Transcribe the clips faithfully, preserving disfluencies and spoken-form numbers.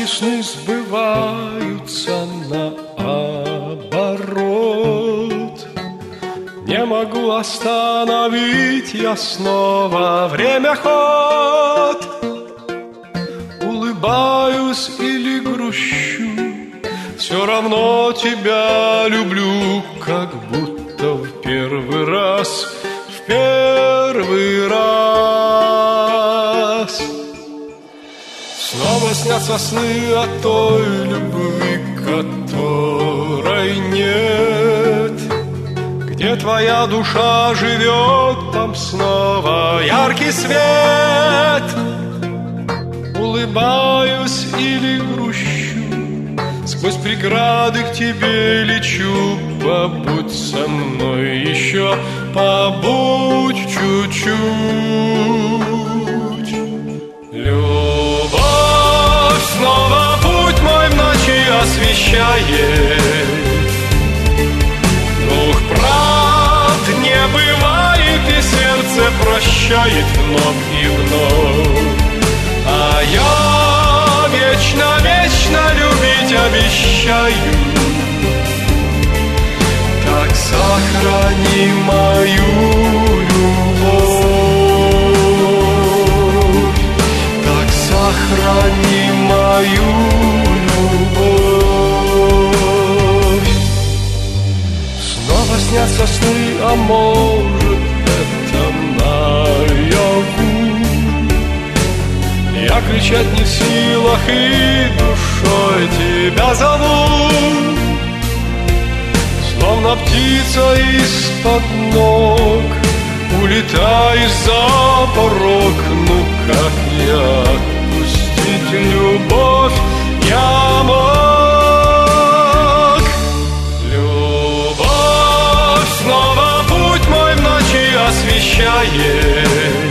Мои сны сбываются наоборот. Не могу остановить я снова время ход. Улыбаюсь или грущу, все равно тебя люблю, как будто в первый раз, в первый раз. Снова снятся сны о той любви, которой нет. Где твоя душа живет, там снова яркий свет. Улыбаюсь или грущу, сквозь преграды к тебе лечу. Побудь со мной еще, побудь чуть-чуть. Любовь снова путь мой в ночи освещает. Двух правд не бывает, и сердце прощает вновь и вновь. А я вечно, вечно любить обещаю. Так сохрани мою любовь, так сохрани мою любовь. Снова снятся сны, а может это наяву. Я кричать не в силах и душой тебя зову. Словно птица из-под ног улетаешь за порог. Ну как я отпустить любовь я мог? Любовь снова путь мой в ночи освещает.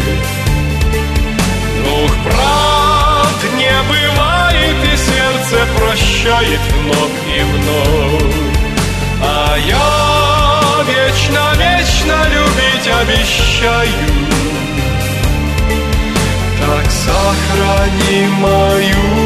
Двух правд не бывает, и сердце прощает вновь и вновь. А я вечно, вечно любить обещаю. Так сохрани мою